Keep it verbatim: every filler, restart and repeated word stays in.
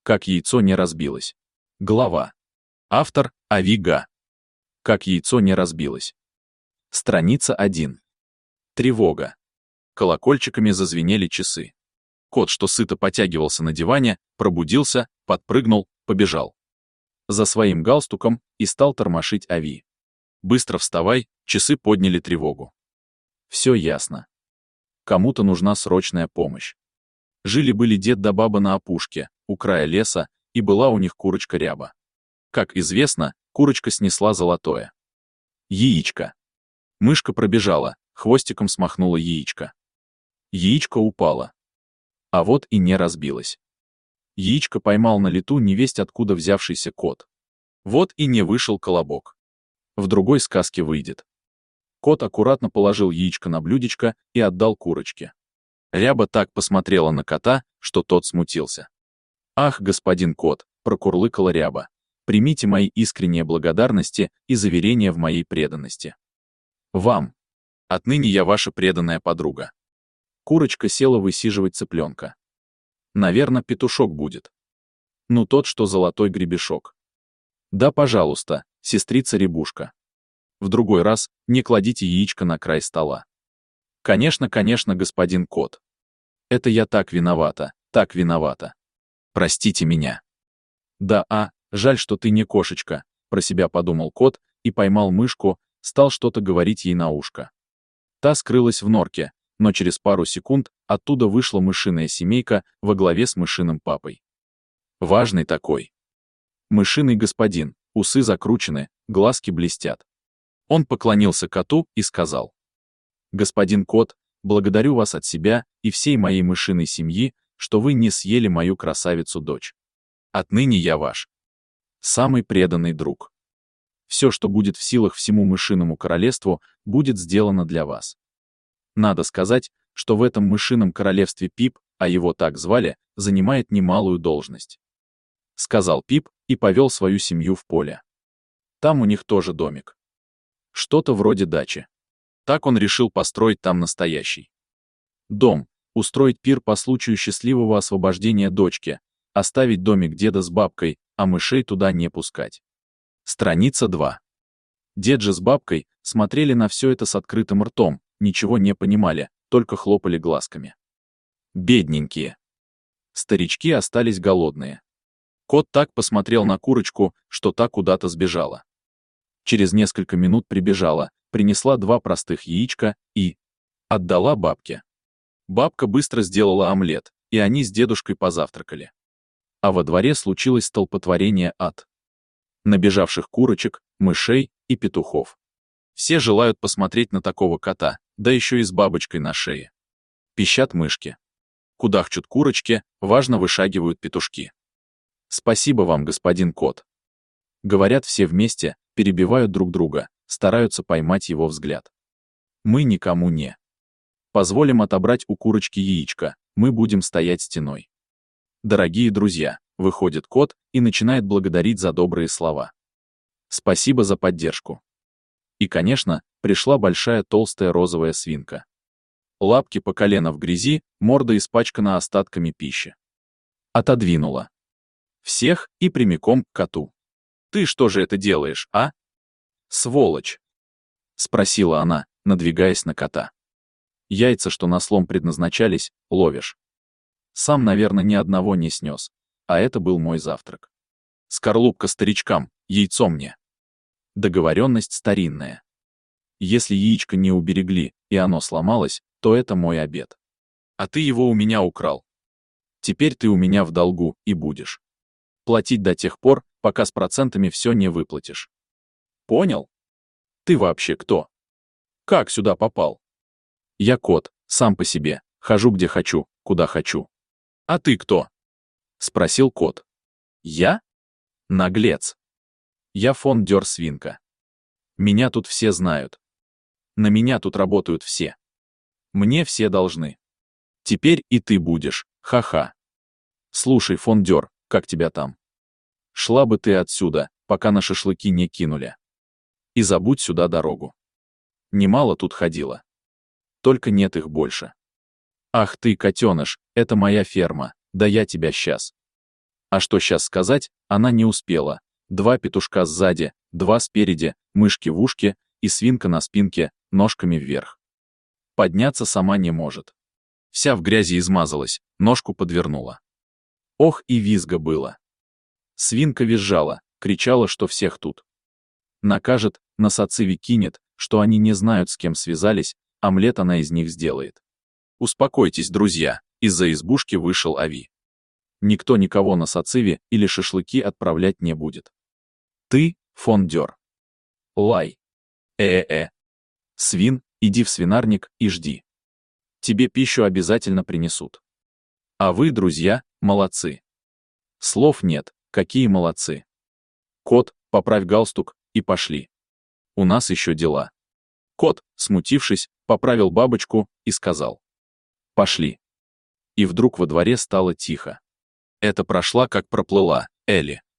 Как яйцо не разбилось. Глава. Автор — Авига. Как яйцо не разбилось. Страница один. Тревога. Колокольчиками зазвенели часы. Кот, что сыто потягивался на диване, пробудился, подпрыгнул, побежал за своим галстуком и стал тормошить Ави. «Быстро вставай», часы подняли тревогу. Все ясно. Кому-то нужна срочная помощь. Жили-были дед да баба на опушке, у края леса, и была у них курочка Ряба. Как известно, курочка снесла золотое яичко. Мышка пробежала, хвостиком смахнула яичко. Яичко упало. А вот и не разбилось. Яичко поймал на лету невесть откуда взявшийся кот. Вот и не вышел колобок. В другой сказке выйдет. Кот аккуратно положил яичко на блюдечко и отдал курочке. Ряба так посмотрела на кота, что тот смутился. «Ах, господин кот», — прокурлыкала Ряба, — «примите мои искренние благодарности и заверения в моей преданности. Вам. Отныне я ваша преданная подруга». Курочка села высиживать цыпленка. Наверно, петушок будет. Ну тот, что золотой гребешок. Да, пожалуйста, сестрица Рябушка. В другой раз не кладите яичко на край стола. Конечно, конечно, господин кот. Это я так виновата, так виновата. Простите меня. Да, а, жаль, что ты не кошечка, про себя подумал кот и поймал мышку, стал что-то говорить ей на ушко. Та скрылась в норке, но через пару секунд оттуда вышла мышиная семейка во главе с мышиным папой. Важный такой. Мышиный господин, усы закручены, глазки блестят. Он поклонился коту и сказал: «Господин кот, благодарю вас от себя и всей моей мышиной семьи, что вы не съели мою красавицу-дочь. Отныне я ваш самый преданный друг. Все, что будет в силах всему мышиному королевству, будет сделано для вас». Надо сказать, что в этом мышином королевстве Пип, а его так звали, занимает немалую должность. Сказал Пип и повел свою семью в поле. Там у них тоже домик. Что-то вроде дачи. Так он решил построить там настоящий дом, устроить пир по случаю счастливого освобождения дочки, оставить домик деда с бабкой, а мышей туда не пускать. Страница два. Дед же с бабкой смотрели на все это с открытым ртом, ничего не понимали, только хлопали глазками. Бедненькие. Старички остались голодные. Кот так посмотрел на курочку, что та куда-то сбежала. Через несколько минут прибежала, принесла два простых яичка и отдала бабке. Бабка быстро сделала омлет, и они с дедушкой позавтракали. А во дворе случилось столпотворение от набежавших курочек, мышей и петухов. Все желают посмотреть на такого кота, да еще и с бабочкой на шее. Пищат мышки. Кудахчут курочки, важно вышагивают петушки. Спасибо вам, господин кот. Говорят все вместе, перебивают друг друга, стараются поймать его взгляд. Мы никому не позволим отобрать у курочки яичко, мы будем стоять стеной. Дорогие друзья, выходит кот и начинает благодарить за добрые слова. Спасибо за поддержку. И, конечно, пришла большая толстая розовая свинка. Лапки по колено в грязи, морда испачкана остатками пищи. Отодвинула всех и прямиком к коту. «Ты что же это делаешь, а? Сволочь!» — спросила она, надвигаясь на кота. «Яйца, что на слом предназначались, ловишь. Сам, наверное, ни одного не снес, а это был мой завтрак. Скорлупка старичкам, яйцо мне. Договоренность старинная. Если яичко не уберегли, и оно сломалось, то это мой обед. А ты его у меня украл. Теперь ты у меня в долгу и будешь платить до тех пор, пока с процентами все не выплатишь. Понял? Ты вообще кто? Как сюда попал? Я кот, сам по себе, хожу где хочу, куда хочу. А ты кто? Спросил кот. Я? Наглец. Я фон Дёр свинка. Меня тут все знают. На меня тут работают все. Мне все должны. Теперь и ты будешь, ха-ха. Слушай, фон Дёр, как тебя там? Шла бы ты отсюда, пока на шашлыки не кинули. И забудь сюда дорогу. Немало тут ходила. Только нет их больше. Ах ты, котеныш, это моя ферма, да я тебя сейчас А что сейчас сказать, она не успела. Два петушка сзади, два спереди, мышки в ушке и свинка на спинке, ножками вверх. Подняться сама не может. Вся в грязи измазалась, ножку подвернула. Ох, и визга было. Свинка визжала, кричала, что всех тут накажет, на сациви кинет, что они не знают, с кем связались, омлет она из них сделает. Успокойтесь, друзья, из-за избушки вышел Ави. Никто никого на сациви или шашлыки отправлять не будет. Ты, фондер. Лай. Э-э-э. Свин, иди в свинарник и жди. Тебе пищу обязательно принесут. А вы, друзья, молодцы. Слов нет, какие молодцы. Кот, поправь галстук, и пошли. У нас еще дела. Кот, смутившись, поправил бабочку и сказал: пошли. И вдруг во дворе стало тихо. Это прошла, как проплыла, Элли.